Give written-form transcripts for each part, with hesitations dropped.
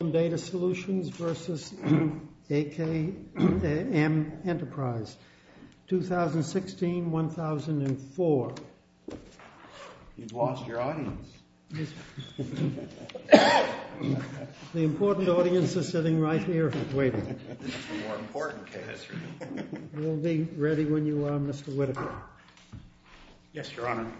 Data Solutions versus AKM Enterprise, 2016-1004. You've lost your audience. The important audience is sitting right here waiting. This is the more important case. We'll be ready when you are, Mr. Whitaker. Yes, Your Honor.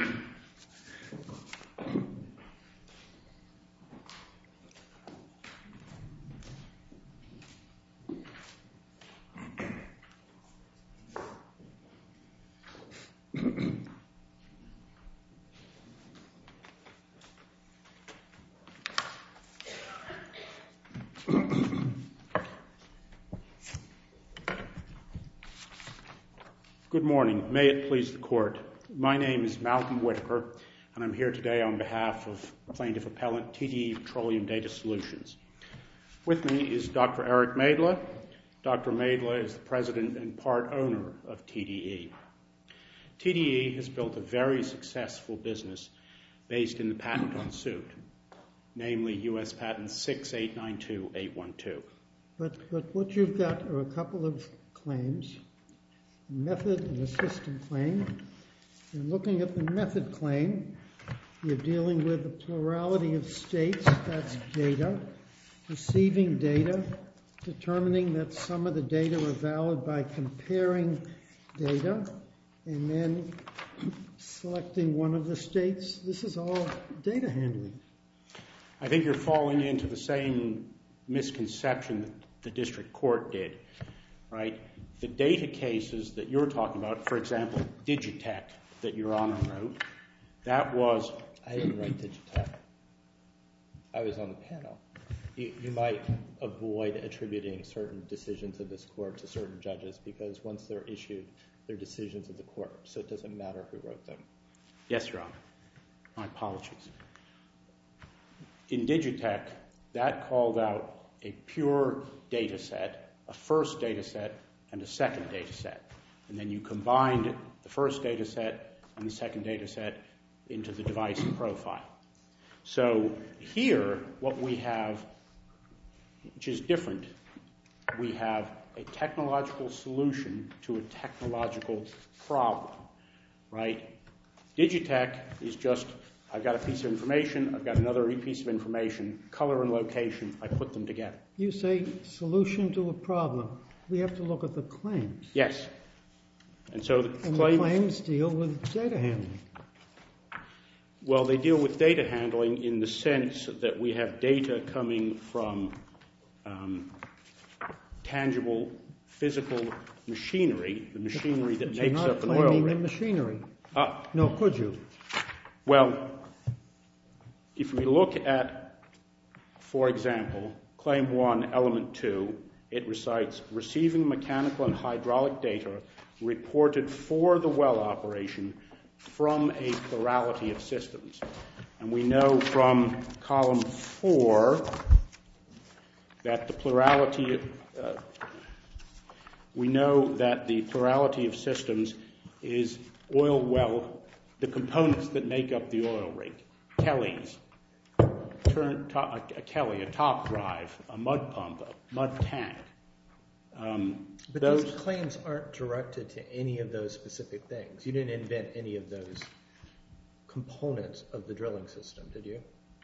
Good morning. May it please the Court. My name is Malcolm Whitaker, and I'm here today on behalf of Plaintiff Appellant TDE Petroleum Data Solutions. With me is Dr. Eric Maidla. Dr. Maidla is the president and part owner of TDE. TDE has built a very successful business based in the patent on suit, namely U.S. Patent 6892812. But what you've got are a couple of claims, a method and a system claim. And looking at the method claim, you're dealing with the plurality of states, that's data, receiving data, determining that some of the data are valid by comparing data, and then selecting one of the states. This is all data handling. I think you're falling into the same misconception that the district court did, right? The data cases that you're talking about, for example, Digitech that Your Honor wrote, that was... I didn't write Digitech. I was on the panel. You might avoid attributing certain decisions of this court to certain judges because once they're issued, they're decisions of the court, so it doesn't matter who wrote them. Yes, Your Honor. My apologies. In Digitech, that called out a pure data set, a first data set, and a second data set. And then you combined the first data set and the second data set into the device profile. So here, what we have, which is different, we have a technological solution to a technological problem, right? Digitech is just, I've got a piece of information, I've got another piece of information, color and location, I put them together. You say solution to a problem. We have to look at the claims. Yes. And so the claims deal with data handling. Well, they deal with data handling in the sense that we have data coming from tangible physical machinery, the machinery that makes up an oil rig. You're not claiming the machinery. No, could you? Well, if we look at, for example, Claim 1, Element 2, it recites receiving mechanical and hydraulic data reported for the well operation from a plurality of systems. And we know from Column 4 that the plurality of systems is oil well, the components that make up the oil rig. Kellys, a Kelly, a top drive, a mud pump, a mud tank. But those claims aren't directed to any of those specific things. You didn't invent any of those components of the drilling system, did you?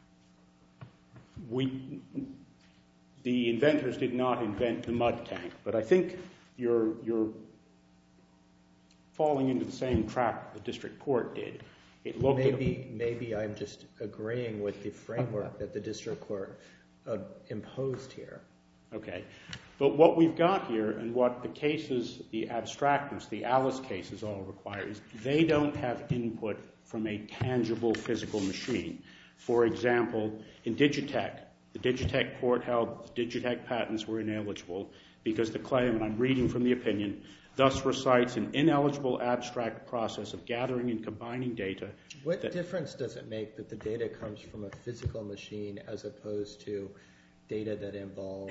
The inventors did not invent the mud tank, but I think you're falling into the same trap the district court did. Maybe I'm just agreeing with the framework that the district court imposed here. Okay. But what we've got here and what the cases, the abstractness, the Alice cases all require is they don't have input from a tangible physical machine. For example, in Digitech, the Digitech court held the Digitech patents were ineligible because the claim, and I'm reading from the opinion, thus recites an ineligible abstract process of gathering and combining data. What difference does it make that the data comes from a physical machine as opposed to data that involves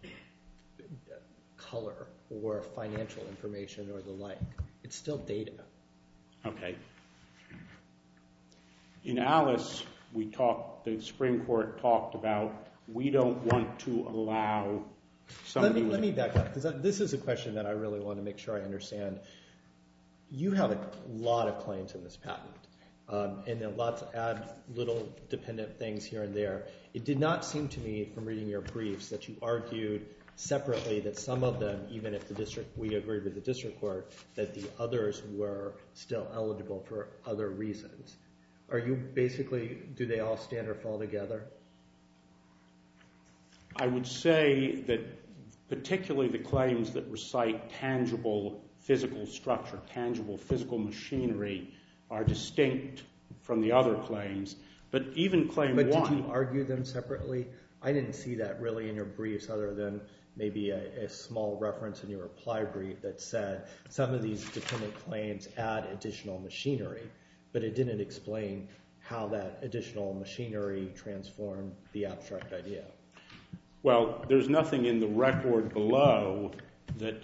color or financial information or the like? It's still data. Okay. In Alice, the Supreme Court talked about we don't want to allow somebody... Let me back up, because this is a question that I really want to make sure I understand. You have a lot of claims in this patent, and then lots of add little dependent things here and there. It did not seem to me from reading your briefs that you argued separately that some of them, even if we agreed with the district court, that the others were still eligible for other reasons. Are you basically, do they all stand or fall together? I would say that particularly the claims that recite tangible physical structure, tangible physical machinery, are distinct from the other claims. But even claim 1... But did you argue them separately? I didn't see that really in your briefs, other than maybe a small reference in your reply brief that said some of these dependent claims add additional machinery, but it didn't explain how that additional machinery transformed the abstract idea. Well, there's nothing in the record below that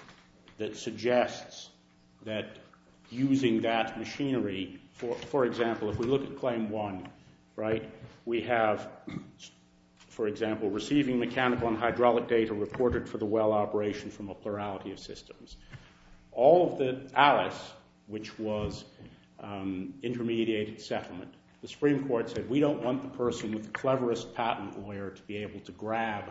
suggests that using that machinery, for example, if we look at claim 1, right, we have, for example, receiving mechanical and hydraulic data reported for the well operation from a plurality of systems. All of the ALICE, which was intermediated settlement, the Supreme Court said, we don't want the person with the cleverest patent lawyer to be able to grab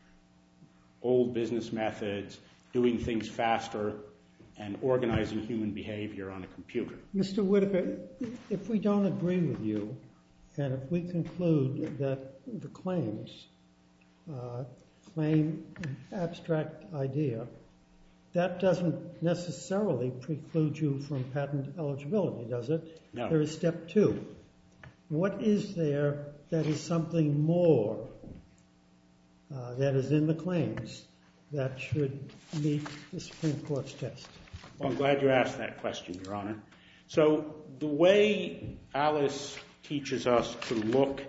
old business methods, doing things faster, and organizing human behavior on a computer. Mr. Whitaker, if we don't agree with you, and if we conclude that the claims claim an abstract idea, that doesn't necessarily preclude you from patent eligibility, does it? No. There is step 2. What is there that is something more that is in the claims that should meet the Supreme Court's test? Well, I'm glad you asked that question, Your Honor. So the way ALICE teaches us to look,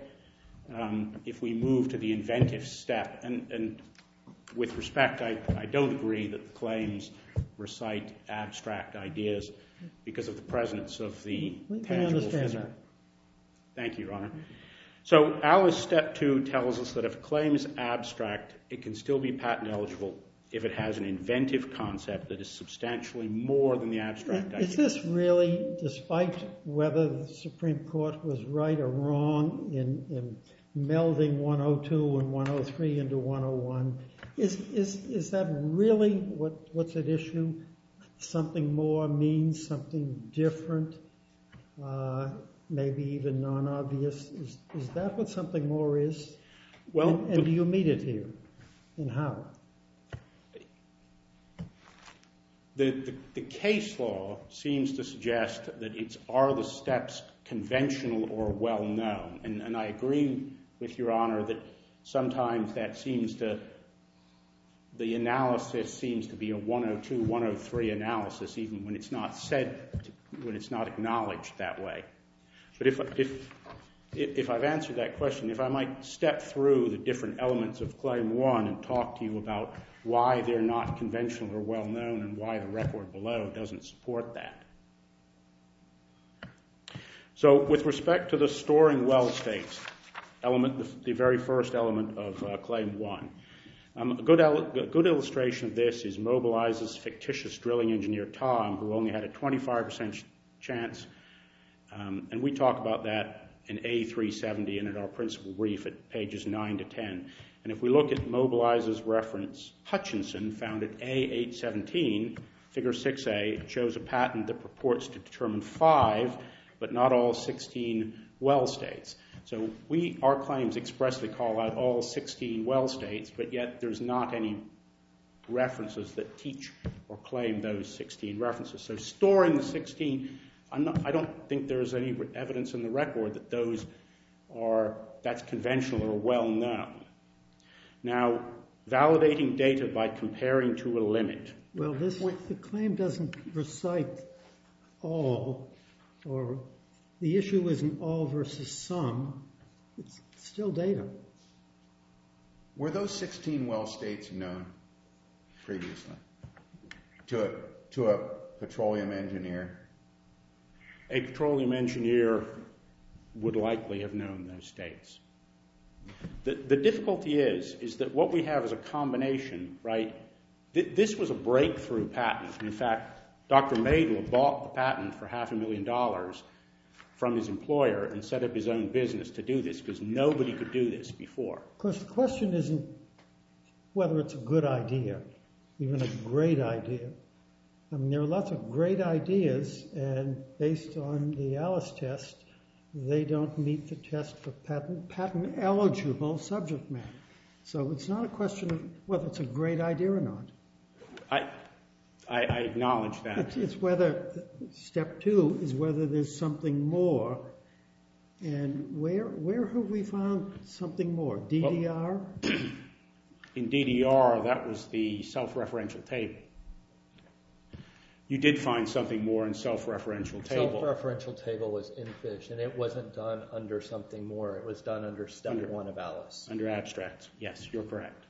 if we move to the inventive step, and with respect, I don't agree that the claims recite abstract ideas because of the presence of the tangible physical. That. Thank you, Your Honor. So ALICE step 2 tells us that if a claim is abstract, it can still be patent eligible if it has an inventive concept that is substantially more than the abstract idea. Is this really, despite whether the Supreme Court was right or wrong in melding 102 and 103 into 101, is that really what's at issue? Something more means something different, maybe even non-obvious. Is that what something more is? Well, and do you meet it here? And how? The case law seems to suggest that are the steps conventional or well-known. And I agree with Your Honor that sometimes the analysis seems to be a 102, 103 analysis, even when it's not when it's not acknowledged that way. But if I've answered that question, if I might step through the different elements of Claim 1 and talk to you about why they're not conventional or well-known and why the record below doesn't support that. So with respect to the storing well states element, the very first element of Claim 1, a good illustration of this is Mobilize's fictitious drilling engineer Tom, who only had a 25% chance, and we talk about that in A370 and in our principal brief at pages 9 to 10. And if we look at Mobilize's reference, Hutchinson found at A817, figure 6A, it shows a patent that purports to determine 5, but not all 16 well states. So our claims expressly call out all 16 well states, but yet there's not any references that teach or claim those 16 references. So storing the 16, I don't think there's any evidence in the record that that's conventional or well known. Now, validating data by comparing to a limit. Well, the claim doesn't recite all, or the issue isn't all versus some. It's still data. Were those 16 well states known previously to a petroleum engineer? A petroleum engineer would likely have known those states. The difficulty is that what we have is a combination, right? This was a breakthrough patent. In fact, Dr. Maidel bought the patent for $500,000 from his employer and set up his own business to do this because nobody could do this before. Of course, the question isn't whether it's a good idea, even a great idea. I mean, there are lots of great ideas, and based on the Alice test, they don't meet the test for patent-eligible subject matter. So it's not a question of whether it's a great idea or not. I acknowledge that. It's whether, step two is whether there's something more. And where have we found something more? DDR? In DDR, that was the self-referential table. You did find something more in self-referential table. Self-referential table was in Fish, and it wasn't done under something more. It was done under step one of Alice. Under abstracts. Yes, you're correct.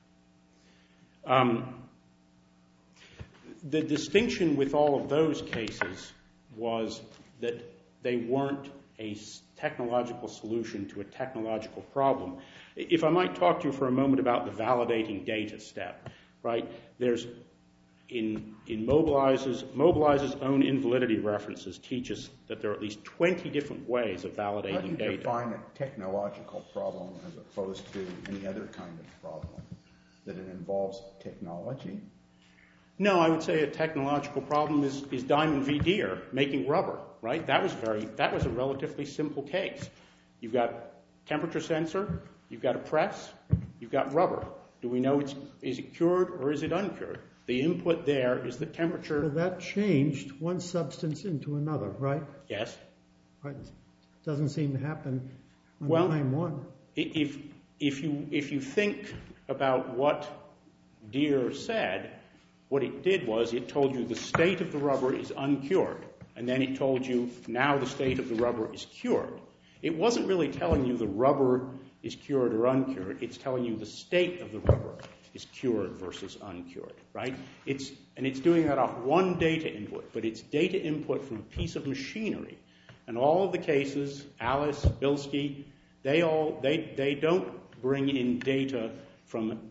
The distinction with all of those cases was that they weren't a technological solution to a technological problem. If I might talk to you for a moment about the validating data step, right? There's in Mobilize's own invalidity references teach us that there are at least 20 different ways of validating data. How do you define a technological problem as opposed to any other kind of problem? That it involves technology? No, I would say a technological problem is Diamond v. Deere making rubber, right? That was a relatively simple case. You've got temperature sensor, you've got a press, you've got rubber. Do we know is it cured or is it uncured? The input there is the temperature. Well, that changed one substance into another, right? Yes. Right. Doesn't seem to happen on claim one. If you think about what Deere said, what it did was it told you the state of the rubber is uncured, and then it told you now the state of the rubber is cured. It wasn't really telling you the rubber is cured or uncured. It's telling you the state of the rubber is cured versus uncured, right? It's doing that off one data input, but it's data input from a piece of machinery. And all of the cases, Alice, Bilski, they don't bring in data from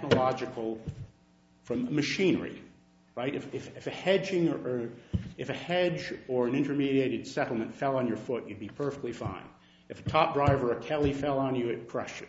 machinery, right? If a hedge or an intermediated settlement fell on your foot, you'd be perfectly fine. If a top driver or a Kelly fell on you, it'd crush you.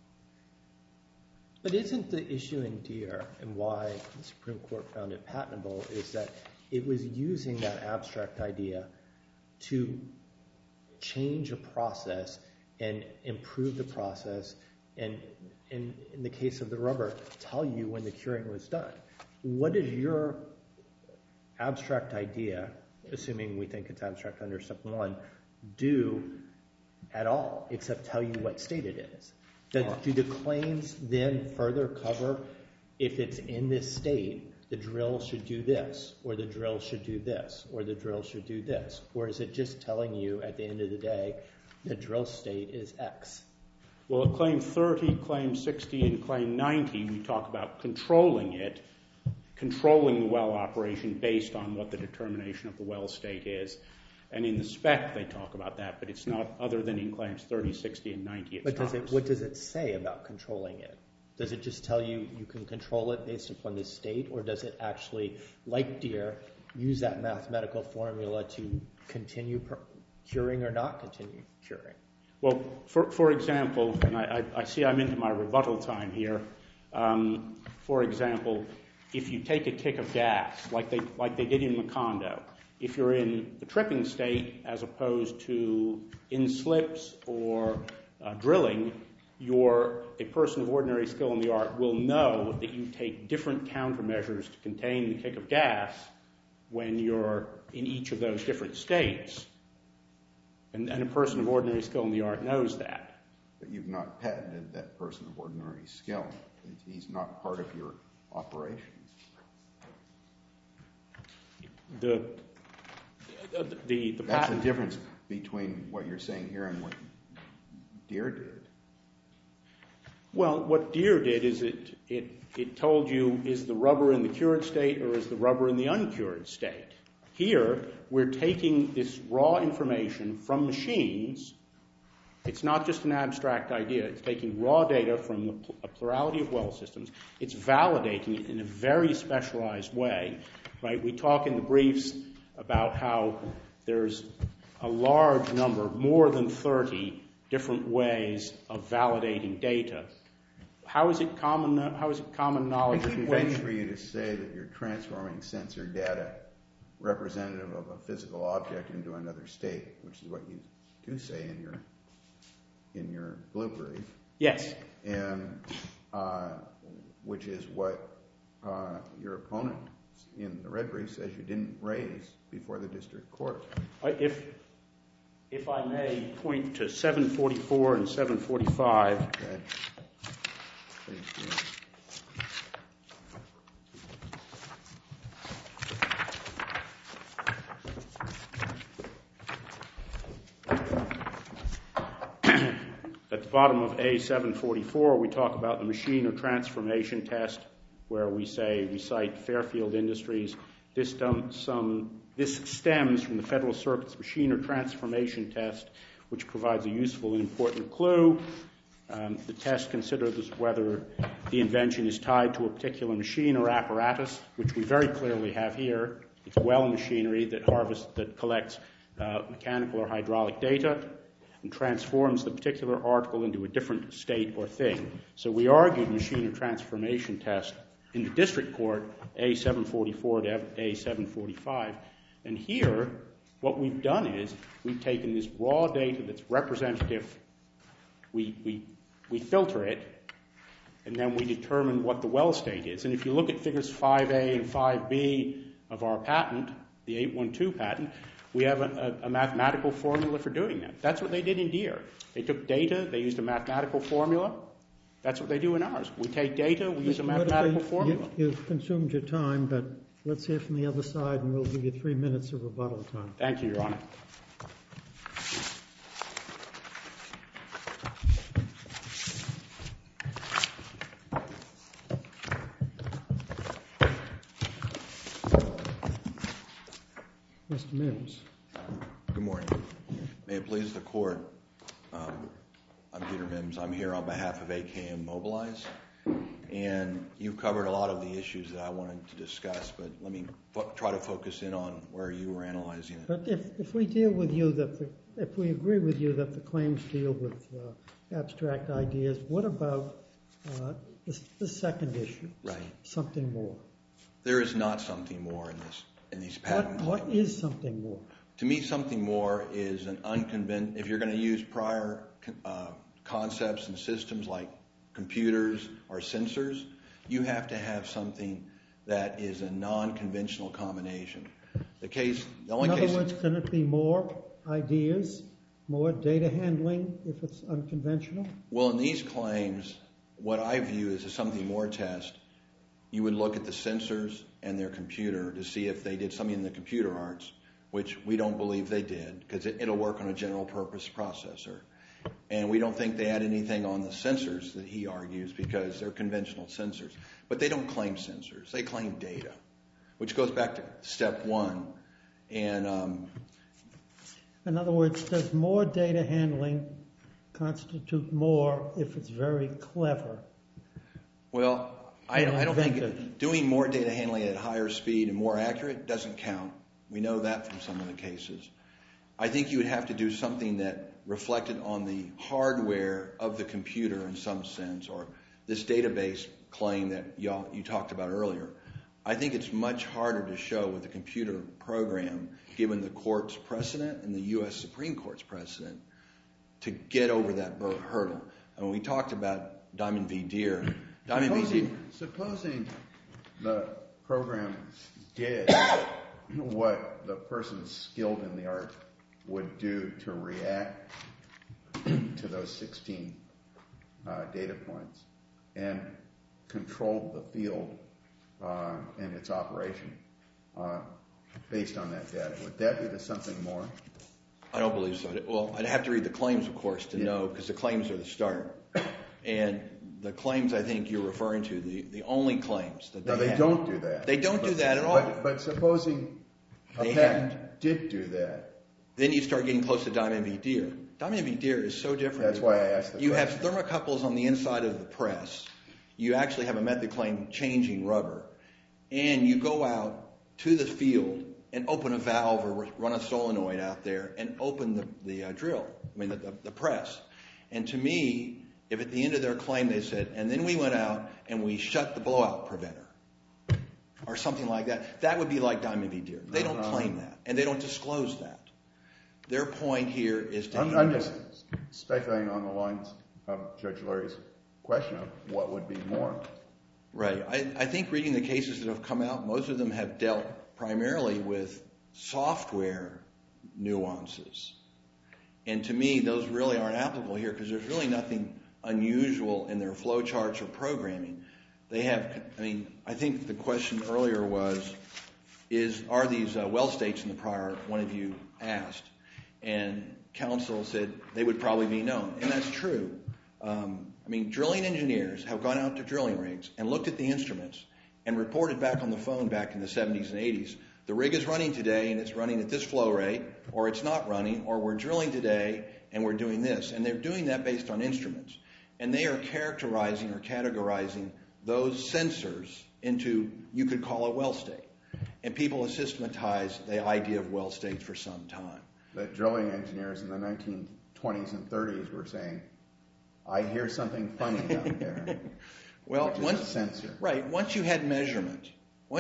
But isn't the issue in Deere and why the Supreme Court found it patentable is that it was using that abstract idea to change a process and improve the process, and in the case of the rubber, tell you when the curing was done. What does your abstract idea, assuming we think it's abstract under step one, do at all except tell you what state it is? Do the claims then further cover if it's in this state, the drill should do this, or the drill should do this, or the drill should do this? Or is it just telling you at the end of the day the drill state is X? Well, at Claim 30, Claim 60, and Claim 90, we talk about controlling it, controlling the well operation based on what the determination of the well state is. And in the spec, they talk about that, but it's not other than in Claims 30, 60, and 90. But what does it say about controlling it? Does it just tell you you can control it based upon the state, or does it actually, like Deere, use that mathematical formula to continue curing or not continue curing? Well, for example, and I see I'm into my rebuttal time here. For example, if you take a kick of gas, like they did in Macondo, if you're in the tripping state as opposed to in slips or drilling, a person of ordinary skill in the art will know that you take different countermeasures to contain the kick of gas when you're in each of those different states. And a person of ordinary skill in the art knows that. But you've not patented that person of ordinary skill. He's not part of your operations. The That's patent the difference between what you're saying here and what Deere did. Well, what Deere did is it told you, is the rubber in the cured state or is the rubber in the uncured state? Here, we're taking this raw information from machines It's not just an abstract idea. It's taking raw data from a plurality of well systems. It's validating it in a very specialized way, right? We talk in the briefs about how there's a large number, more than 30 different ways of validating data. How is it common knowledge or I keep convention? waiting for you to say that you're transforming sensor data representative of a physical object into another state, which is what you do say in your blue brief. Yes. And which is what your opponent in the red brief says you didn't raise before the district court. If I may point to 744 and 745. Okay. Please do. At the bottom of A744, we talk about the machine or transformation test, where we cite Fairfield Industries. This stems from the Federal Circuit's machine or transformation test, which provides a useful and important clue. The test considers whether the invention is tied to a particular machine or apparatus, which we very clearly have here. It's well machinery that collects mechanical or hydraulic data and transforms the particular article into a different state or thing. So we argued machine or transformation test in the district court, A744 to A745. And here, what we've done is we've taken this raw data that's representative, we filter it, and then we determine what the well state is. And if you look at figures 5A and 5B of our patent, the 812 patent, we have a mathematical formula for doing that. That's what they did in Deere. They took data, they used a mathematical formula. That's what they do in ours. We take data, we use a mathematical formula. You've consumed your time, but let's hear from the other side, and we'll give you 3 minutes of rebuttal time. Thank you, Your Honor. Mr. Mims. Good morning. May it please the court, I'm Peter Mims. I'm here on behalf of AKM Mobilize, and you've covered a lot of the issues that I wanted to discuss, but let me try to focus in on where you were analyzing it. But if we deal with you if we agree with you that the claims deal with abstract ideas, what about the second issue? Right. Something more. There is not something more in these patent claims. What is something more? To me, something more is an if you're going to use prior concepts and systems like computers or sensors, you have to have something that is a non-conventional combination. In other words, can it be more ideas, more data handling if it's unconventional? Well, in these claims, what I view as a something more test, you would look at the sensors and their computer to see if they did something in the computer arts, which we don't believe they did, because it'll work on a general purpose processor. And we don't think they had anything on the sensors that he argues, because they're conventional sensors. But they don't claim sensors. They claim data, which goes back to step one. And in other words, does more data handling constitute more if it's very clever? Well, I don't think doing more data handling at higher speed and more accurate doesn't count. We know that from some of the cases. I think you would have to do something that reflected on the hardware of the computer in some sense, or this database claim that you talked about earlier. I think it's much harder to show with a computer program, given the court's precedent and the U.S. Supreme Court's precedent, to get over that hurdle. And we talked about Diamond v. Deere. Supposing the program did what the person skilled in the art would do to react to those 16 data points and controlled the field and its operation based on that data, would that be the something more? I don't believe so. Well, I'd have to read the claims, of course, to know, because the claims are the start. And the claims I think you're referring to, the only claims that they have. No, they don't do that. They don't do that at all. But supposing a patent did do that. Then you start getting close to Diamond v. Deere. Diamond v. Deere is so different. That's why I asked the question. You have thermocouples on the inside of the press. You actually have a method claim changing rubber. And you go out to the field and open a valve or run a solenoid out there and open the press. And to me, if at the end of their claim they said, and then we went out and we shut the blowout preventer or something like that, that would be like Diamond v. Deere. They don't claim that, and they don't disclose that. Their point here is to... I'm just speculating on the lines of Judge Lurie's question of what would be more. Right. I think reading the cases that have come out, most of them have dealt primarily with software nuances. And to me, those really aren't applicable here because there's really nothing unusual in their flowcharts or programming. They have, I think the question earlier was, are these well states in the prior one of you asked? And counsel said they would probably be known. And that's true. Drilling engineers have gone out to drilling rigs and looked at the instruments and reported back on the phone back in the 70s and 80s, the rig is running today and it's running at this flow rate, or it's not running, or we're drilling today and we're doing this. And they're doing that based on instruments. And they are characterizing or categorizing those sensors into, you could call a well state. And people have systematized the idea of well states for some time. The drilling engineers in the 1920s and 30s were saying, I hear something funny down there. Well, which is a sensor. Right. Once you have measurement,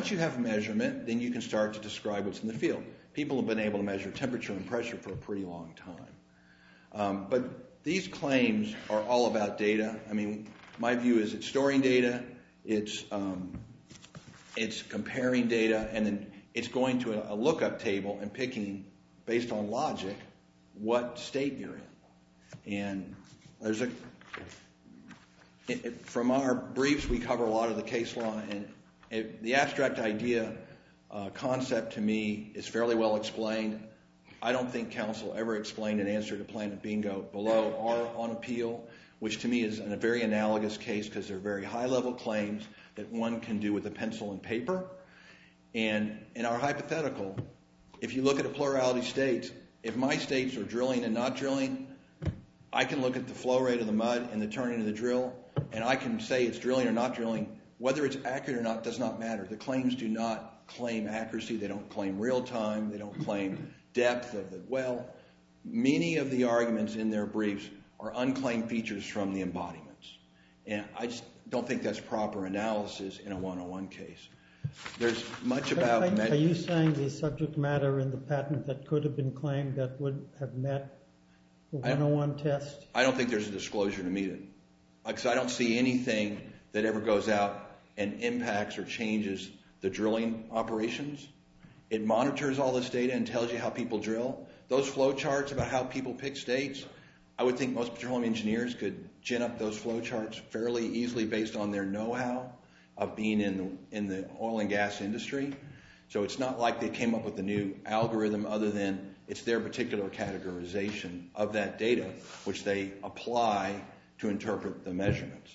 then you can start to describe what's in the field. People have been able to measure temperature and pressure for a pretty long time. But these claims are all about data. My view is it's storing data, it's comparing data, and then it's going to a lookup table and picking, based on logic, what state you're in. And there's from our briefs, we cover a lot of the case law, and the abstract idea concept to me is fairly well explained. I don't think counsel ever explained an answer to Planet Bingo below or on appeal, which to me is a very analogous case because they're very high-level claims that one can do with a pencil and paper. And in our hypothetical, if you look at a plurality of states, if my states are drilling and not drilling, I can look at the flow rate of the mud and the turning of the drill, and I can say it's drilling or not drilling. Whether it's accurate or not does not matter. The claims do not claim accuracy. They don't claim real time. They don't claim depth of the well. Many of the arguments in their briefs are unclaimed features from the embodiments. And I just don't think that's proper analysis in a 101 case. There's much about... Are you saying the subject matter in the patent that could have been claimed that would have met the 101 test? I don't think there's a disclosure to meet it. Because I don't see anything that ever goes out and impacts or changes the drilling operations. It monitors all this data and tells you how people drill. Those flow charts about how people pick states, I would think most petroleum engineers could gin up those flow charts fairly easily based on their know-how of being in the oil and gas industry. So it's not like they came up with a new algorithm other than it's their particular categorization of that data, which they apply to interpret the measurements.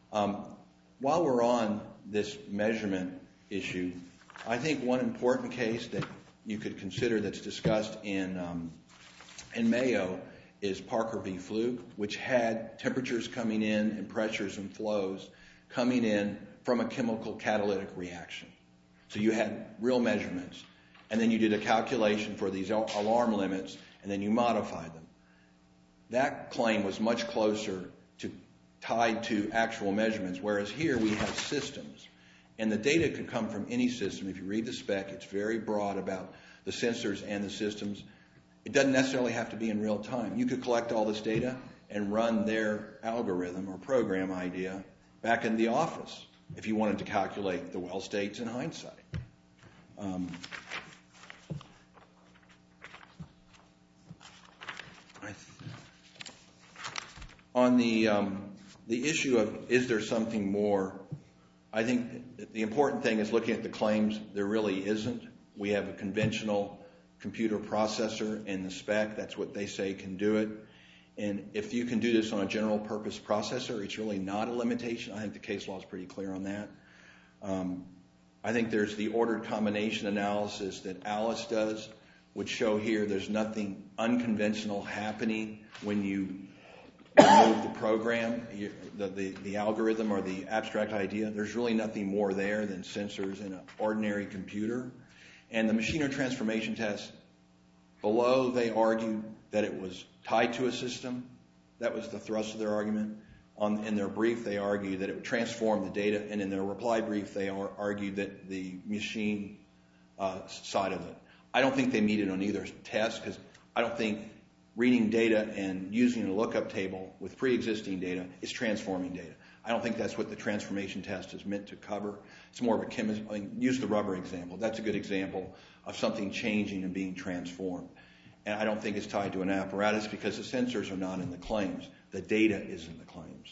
While we're on this measurement issue, I think one important case that you could consider that's discussed in Mayo is Parker v. Fluke, which had temperatures coming in and pressures and flows coming in from a chemical catalytic reaction. So you had real measurements, and then you did a calculation for these alarm limits, and then you modified them. That claim was much closer tied to actual measurements, whereas here we have systems. And the data could come from any system. If you read the spec, it's very broad about the sensors and the systems. It doesn't necessarily have to be in real time. You could collect all this data and run their algorithm or program idea back in the office if you wanted to calculate the well states in hindsight. On the issue of is there something more, I think the important thing is looking at the claims. There really isn't. We have a conventional computer processor in the spec. That's what they say can do it. And if you can do this on a general purpose processor, it's really not a limitation. I think the case law is pretty clear on that. I think there's the ordered combination analysis that Alice does, would show here there's nothing unconventional happening when you remove the program, the algorithm or the abstract idea. There's really nothing more there than sensors in an ordinary computer. And the machine transformation test, below they argued that it was tied to a system. That was the thrust of their argument. In their brief, they argued that it would transform the data, and in their reply brief, they argued that the machine side of it. I don't think they meet it on either test, because I don't think reading data and using a lookup table with pre-existing data is transforming data. I don't think that's what the transformation test is meant to cover. It's more of a chemistry. I mean, use the rubber example. That's a good example of something changing and being transformed. And I don't think it's tied to an apparatus because the sensors are not in the claims. The data is in the claims.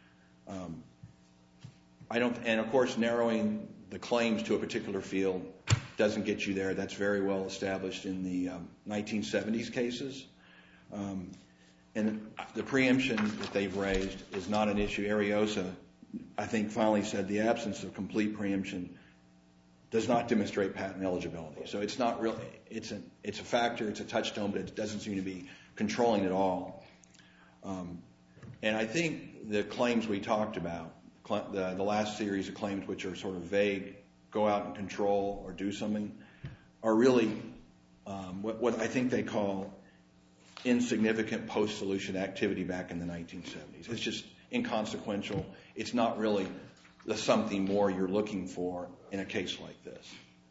And of course, narrowing the claims to a particular field doesn't get you there. That's very well established in the 1970s cases. And the preemption that they've raised is not an issue. Ariosa, I think, finally said the absence of complete preemption does not demonstrate patent eligibility. So it's not really, it's a factor, it's a touchstone, but it doesn't seem to be controlling at all. And I think the claims we talked about, the last series of claims which are sort of vague, go out and control or do something, are really what I think they call insignificant post-solution activity back in the 1970s. It's just inconsequential. It's not really the something more you're looking for in a case like this.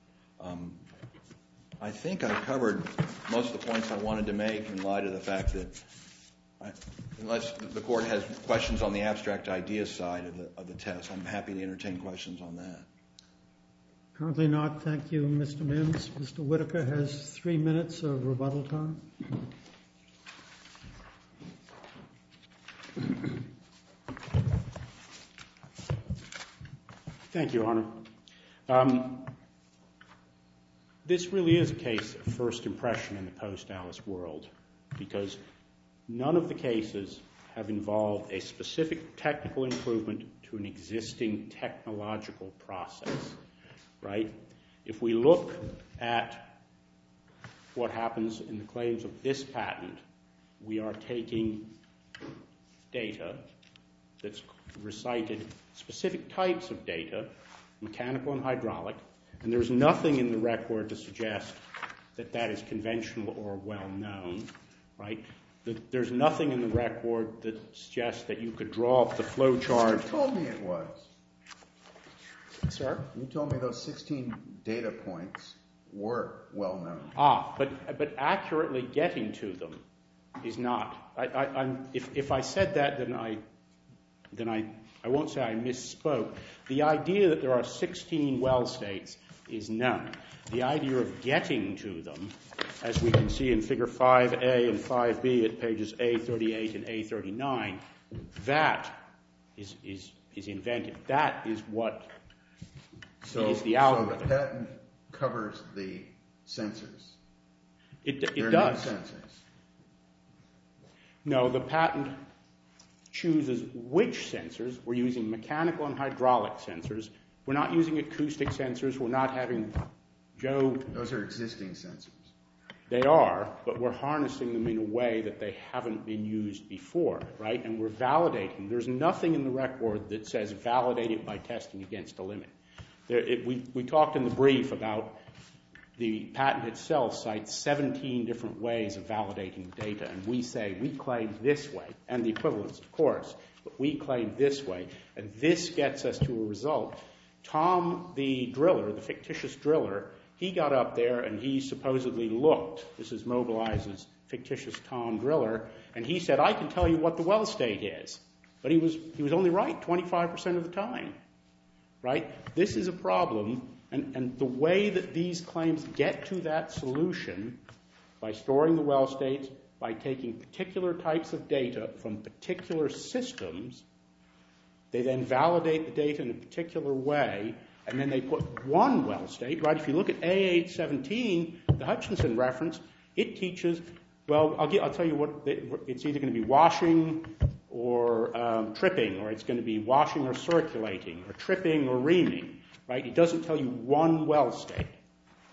I think I've covered most of the points I wanted to make in light of the fact that unless the court has questions on the abstract ideas side of the test, I'm happy to entertain questions on that. Currently not. Thank you, Mr. Mims. Mr. Whitaker has 3 minutes of rebuttal time. Thank you, Your Honor. This really is a case of first impression in the post-Alice world because none of the cases have involved a specific technical improvement to an existing technological process, right? If we look at what happens in the claims of this patent, we are taking data that's recited, specific types of data, mechanical and hydraulic, and there's nothing in the record to suggest that that is conventional or well-known, right? There's nothing in the record that suggests that you could draw up the flow chart. You told me it was. Sir? You told me those 16 data points were well-known. But accurately getting to them is not. If I said that, then I won't say I misspoke. The idea that there are 16 well states is known. The idea of getting to them, as we can see in Figure 5A and 5B at pages A38 and A39, that is invented. That is what is the algorithm. So the patent covers the sensors. It There are does. no sensors. No, the patent chooses which sensors. We're using mechanical and hydraulic sensors. We're not using acoustic sensors. We're not having Joe. Those are existing sensors. They are, but we're harnessing them in a way that they haven't been used before, right? And we're validating. There's nothing in the record that says validate it by testing against a limit. We talked in the brief about the patent itself cites 17 different ways of validating the data, and we say we claim this way, and the equivalence, of course, but we claim this way, and this gets us to a result. Tom, the driller, the fictitious driller, he got up there and he supposedly looked. This is Mobilize's fictitious Tom driller, and he said, I can tell you what the well state is. But he was only right 25% of the time, right? This is a problem, and the way that these claims get to that solution, by storing the well states, by taking particular types of data from particular systems, they then validate the data in a particular way, and then they put one well state, right? If you look at A817, the Hutchinson reference, it teaches, well, I'll tell you what, it's either going to be washing or tripping, or it's going to be washing or circulating, or tripping or reaming, right? It doesn't tell you one well state.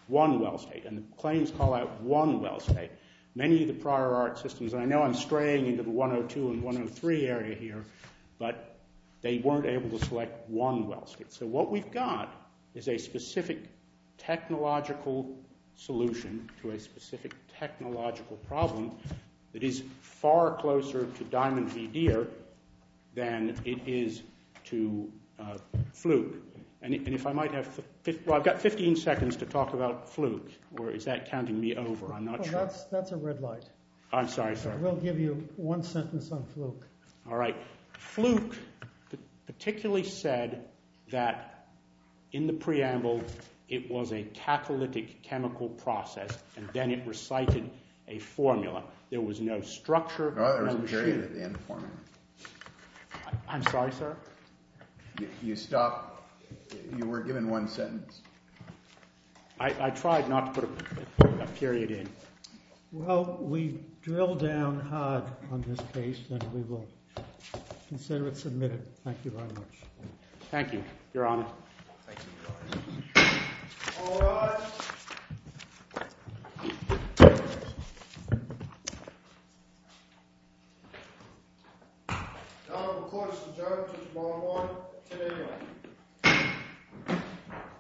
one well state, and the claims call out one well state. Many of the prior art systems, and I know I'm straying into the 102 and 103 area here, but they weren't able to select one well state. So what we've got is a specific technological solution to a specific technological problem that is far closer to Diamond v. Deere than it is to Fluke. And if I might have, well, I've got 15 seconds to talk about Fluke, or is that counting me over? I'm not sure. That's a red light. I'm sorry, sir. We'll give you one sentence on Fluke. All right. Fluke particularly said that in the preamble it was a catalytic chemical process, and then it recited a formula. There was no structure, there was no a period machine. at the end of the formula. I'm sorry, sir? You stopped. You were given one sentence. I tried not to put a period in. Well, we drilled down hard on this case, and we will consider it submitted. Thank you very much. Thank you, Your Honor. Thank you, Your Honor. All right. The Honorable Court is adjourned until tomorrow morning, 10 a.m.